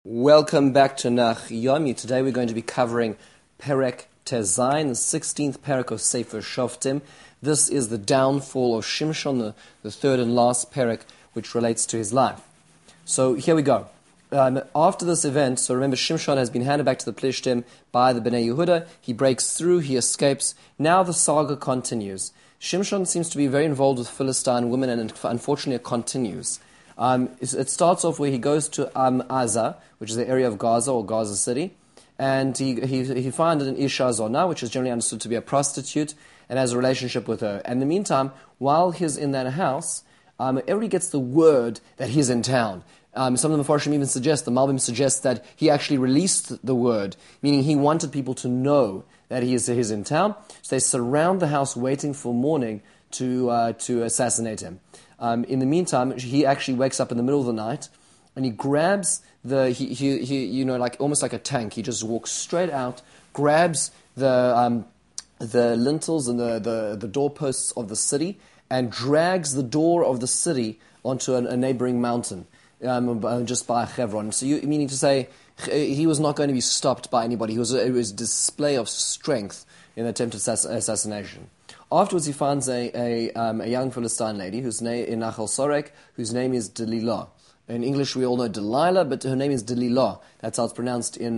Welcome back to Nach Yomi. Today we're going to be covering Perek Tezayin, the 16th Perek of Sefer Shoftim. This is the downfall of Shimshon, the third and last Perek, which relates to his life. So here we go. After this event, so remember Shimshon has been handed back to the Plishtim by the Bnei Yehuda. He breaks through, he escapes. Now the saga continues. Shimshon seems to be very involved with Philistine women, and unfortunately it continues. It starts off where he goes to Aza, which is the area of Gaza or Gaza City, and he finds an Isha Zona, which is generally understood to be a prostitute, and has a relationship with her. And in the meantime, while he's in that house, everybody gets the word that he's in town. Some of the Mefarshim even suggest, the Malbim suggests that he actually released the word, meaning he wanted people to know that he's in town. So they surround the house waiting for morning to assassinate him. In the meantime, he actually wakes up in the middle of the night, and he grabs like almost like a tank. He just walks straight out, grabs the lintels and the doorposts of the city, and drags the door of the city onto a neighboring mountain, just by Hebron. So, meaning to say, he was not going to be stopped by anybody. It was a display of strength in the attempted assassination. Afterwards, he finds a young Philistine lady whose name in Nachal Sorek, whose name is Delilah. In English, we all know Delilah, but her name is Delilah. That's how it's pronounced in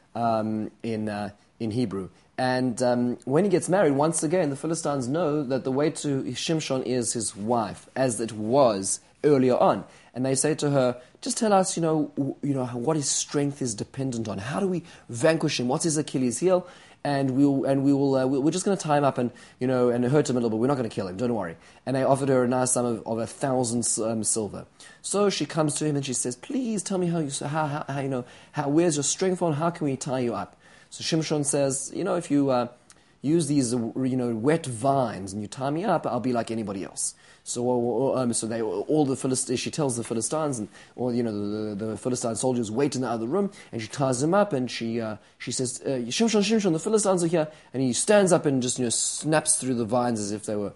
Hebrew. And when he gets married, once again, the Philistines know that the way to Shimshon is his wife, as it was earlier on. And they say to her, just tell us, what his strength is dependent on. How do we vanquish him? What's his Achilles heel? And we're just going to tie him up and hurt him a little bit. We're not going to kill him. Don't worry. And they offered her a nice sum of 1,000 silver. So she comes to him and she says, "Please tell me where's your strength on? How can we tie you up?" So Shimshon says, "If you use these wet vines and you tie me up, I'll be like anybody else." So she tells the Philistines, the Philistine soldiers wait in the other room, and she ties him up, and she says, Shimshon, the Philistines are here, and he stands up and just snaps through the vines as if they were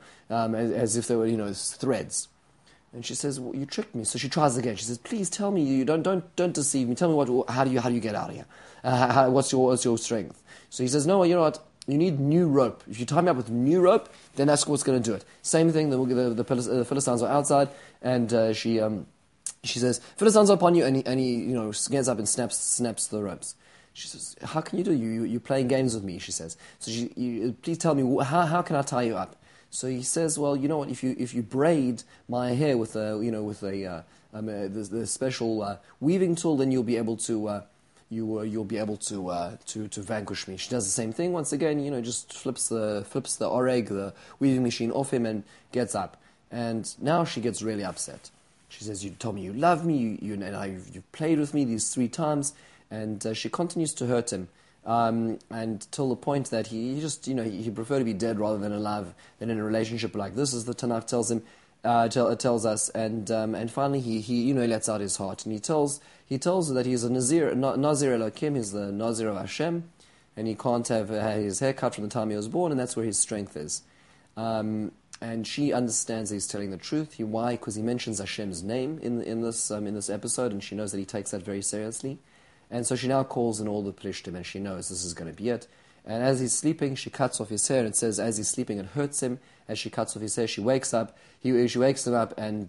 threads. And she says, "Well, you tricked me." So she tries again. She says, "Please tell me, you don't deceive me. Tell me how do you get out of here? What's your strength?" So he says, "No, you know what? You need new rope. If you tie me up with new rope, then that's what's going to do it." Same thing. The Philistines are outside, and she says, "Philistines are upon you," and he gets up and snaps the ropes. She says, "How can you do? You're playing games with me." She says, "So please tell me how can I tie you up?" So he says, "Well, you know what? If you braid my hair with the special weaving tool, then you'll be able to." You'll be able to vanquish me. She does the same thing once again. Just flips the oreg, the weaving machine, off him and gets up. And now she gets really upset. She says, "You told me you love me. You've played with me these 3 times," and she continues to hurt him. And till the point that he just he prefer to be dead rather than alive than in a relationship like this, as the Tanakh tells him. Tells us, and finally he lets out his heart, and he tells her that he's a Nazir Elokim, he's the Nazir of Hashem, and he can't have his hair cut from the time he was born, and that's where his strength is. And she understands that he's telling the truth. Why? Because he mentions Hashem's name in this episode, and she knows that he takes that very seriously. And so she now calls in all the Plishtim, and she knows this is going to be it. And as he's sleeping, she cuts off his hair, and it says as he's sleeping it hurts him. As she cuts off his hair, she wakes up. She wakes him up, and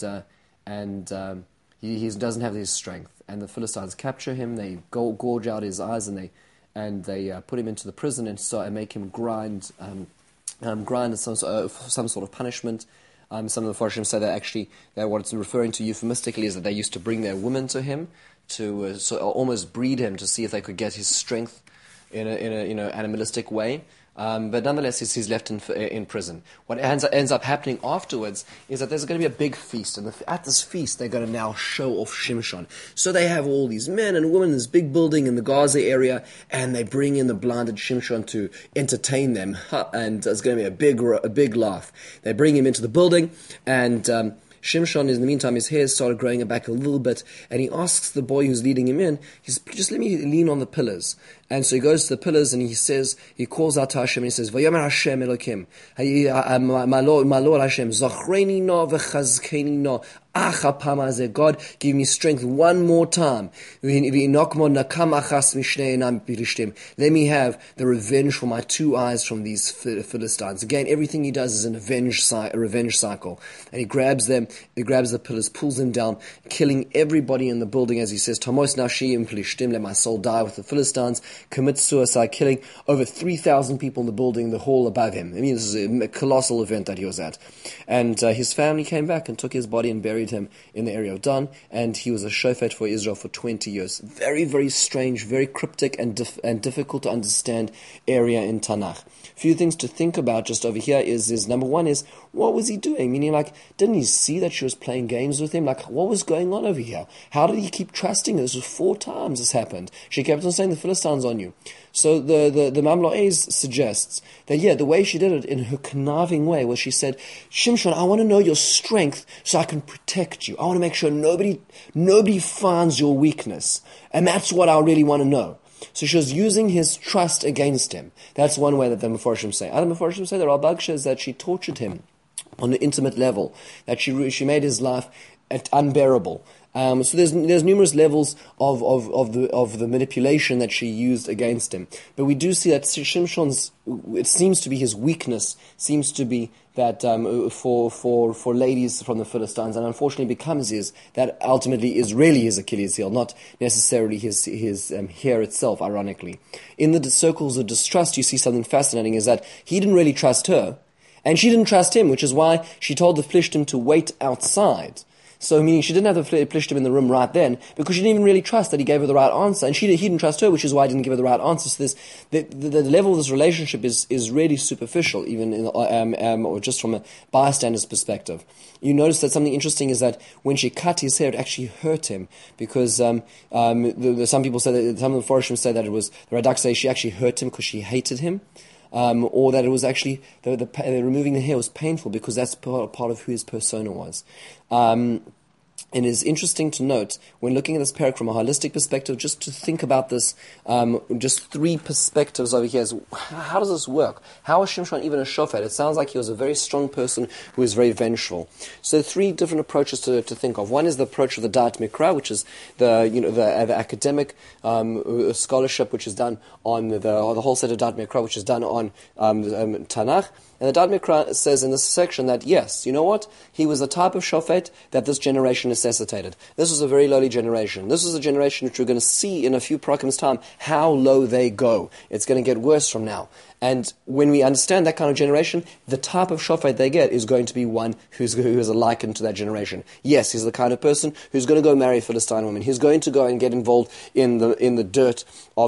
he doesn't have his strength. And the Philistines capture him. They gorge out his eyes, and they put him into the prison and make him grind some sort of punishment. Some of the Farshim say that what it's referring to euphemistically is that they used to bring their women to him to almost breed him to see if they could get his strength in a animalistic way. But nonetheless, he's left in prison. What ends up happening afterwards is that there's going to be a big feast, and at this feast, they're going to now show off Shimshon. So they have all these men and women in this big building in the Gaza area, and they bring in the blinded Shimshon to entertain them, and it's going to be a big laugh. They bring him into the building, and Shimshon, in the meantime, his hair started growing back a little bit, and he asks the boy who's leading him in, he says, "Just let me lean on the pillars." And so he goes to the pillars, and he calls out to Hashem, and he says, "Vayomer Hashem Elokim, my Lord Hashem, Zachreni no v'chazkeni no, God, give me strength one more time. Let me have the revenge for my two eyes from these Philistines. Again, everything he does is a revenge cycle. And he grabs them, he grabs the pillars, pulls them down, killing everybody in the building, as he says, Tamos Nashim Plishtim, let my soul die with the Philistines, commits suicide, killing over 3,000 people in the building, the hall above him. I mean, this is a colossal event that he was at. And his family came back and took his body and buried him in the area of Dan, and he was a shofet for Israel for 20 years. Very, very strange, very cryptic and difficult to understand area in Tanakh. A few things to think about just over here is number one is, what was he doing? Meaning, like, didn't he see that she was playing games with him? Like, what was going on over here? How did he keep trusting her? This was 4 times this happened. She kept on saying the Philistines on you. So the Mamlo'ez suggests that, the way she did it in her conniving way was she said, Shimshon, I want to know your strength so I can protect you. I want to make sure nobody finds your weakness. And that's what I really want to know. So she was using his trust against him. That's one way that the Mefarshim say. Other Mefarshim say that Ralbag says that she tortured him on an intimate level, that she made his life unbearable. So there's numerous levels of the manipulation that she used against him. But we do see that Shimshon's, it seems to be his weakness, seems to be that for ladies from the Philistines, and unfortunately becomes that ultimately is really his Achilles heel, not necessarily his hair itself, ironically. In the circles of distrust, you see something fascinating, is that he didn't really trust her, and she didn't trust him, which is why she told the Plishtim to wait outside. So, meaning she didn't have the Plishtim in the room right then, because she didn't even really trust that he gave her the right answer, and he didn't trust her, which is why he didn't give her the right answer. So the level of this relationship is really superficial, even or just from a bystander's perspective. You notice that something interesting is that when she cut his hair, it actually hurt him, because some people say that, some of the Forishim say that it was, the Radak say she actually hurt him because she hated him. Or that it was actually, the removing the hair was painful because that's part of who his persona was. And it is interesting to note, when looking at this parak from a holistic perspective, just to think about this, just 3 perspectives over here. How does this work? How is Shimshon even a shofet? It sounds like he was a very strong person who was very vengeful. So 3 different approaches to think of. One is the approach of the Da'at Mikra, which is the academic scholarship, which is done on the whole set of Da'at Mikra, which is done on Tanakh. And the Da'at Mikra says in this section that, yes, you know what? He was the type of shofet that this generation necessitated. This was a very lowly generation. This is a generation which we're going to see in a few parakim's time how low they go. It's going to get worse from now. And when we understand that kind of generation, the type of shofet they get is going to be one who is a likened to that generation. Yes, he's the kind of person who's going to go marry a Philistine woman. He's going to go and get involved in the dirt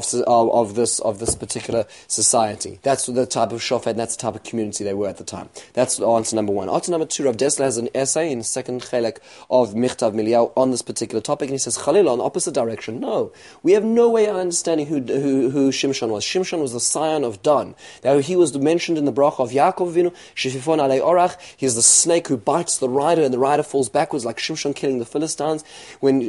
of this particular society. That's the type of shofet, and that's the type of community they were at the time. That's answer number 1. Answer number 2, Rav Dessler has an essay in the second chelek of Michtav Miliyahu on this particular topic, and he says, Chalila, on opposite direction. No, we have no way of understanding who Shimshon was. Shimshon was the scion of Dan. Now, he was mentioned in the bracha of Yaakov Avinu, Shefifon alei orach. He's the snake who bites the rider, and the rider falls backwards, like Shimshon killing the Philistines. When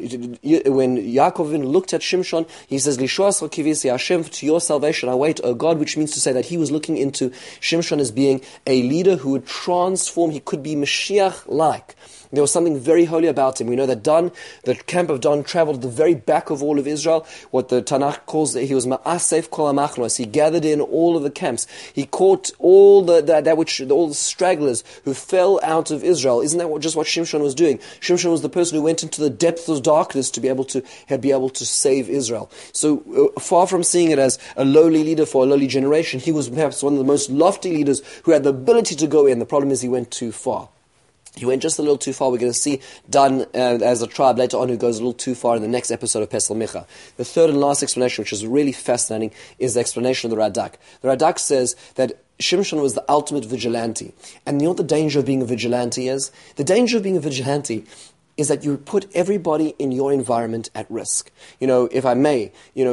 Yaakov Avinu looked at Shimshon, he says, Lishoas kivisi Hashem, to your salvation I wait, O God, which means to say that he was looking into Shimshon as being a leader who would transform, he could be Mashiach-like. There was something very holy about him. We know that Dan, the camp of Dan, traveled at the very back of all of Israel. What the Tanakh calls, he was Ma'asef Kol HaMachnos. He gathered in all of the camps. He caught all the stragglers who fell out of Israel. Isn't that just what Shimshon was doing? Shimshon was the person who went into the depths of darkness to be able to save Israel. So far from seeing it as a lowly leader for a lowly generation, he was perhaps one of the most lofty leaders who had the ability to go in. The problem is he went too far. He went just a little too far. We're going to see Dan as a tribe later on who goes a little too far in the next episode of Pesel Micha. The third and last explanation, which is really fascinating, is the explanation of the Radak. The Radak says that Shimshon was the ultimate vigilante. And you know what the danger of being a vigilante is? The danger of being a vigilante is that you put everybody in your environment at risk. If I may, in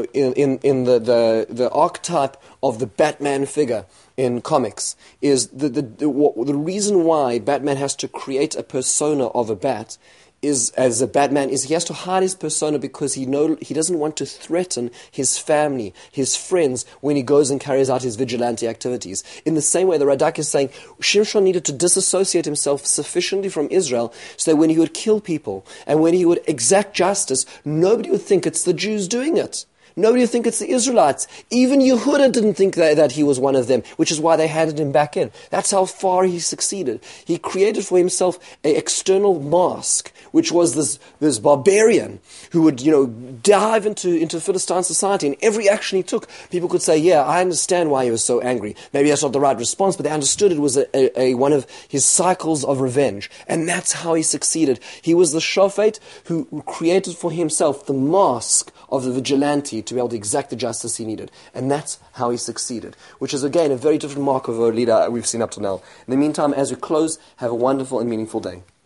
the archetype of the Batman figure in comics is the reason why Batman has to create a persona of a bat is as a bad man is he has to hide his persona because he doesn't want to threaten his family, his friends, when he goes and carries out his vigilante activities. In the same way, the Radak is saying Shimshon needed to disassociate himself sufficiently from Israel so that when he would kill people and when he would exact justice, nobody would think it's the Jews doing it. Nobody would think it's the Israelites. Even Yehuda didn't think that he was one of them, which is why they handed him back in. That's how far he succeeded. He created for himself an external mask, which was this barbarian who would, dive into Philistine society. And every action he took, people could say, yeah, I understand why he was so angry. Maybe that's not the right response, but they understood it was one of his cycles of revenge. And that's how he succeeded. He was the shofet who created for himself the mask of the vigilante to be able to exact the justice he needed. And that's how he succeeded, which is, again, a very different mark of a leader we've seen up to now. In the meantime, as we close, have a wonderful and meaningful day.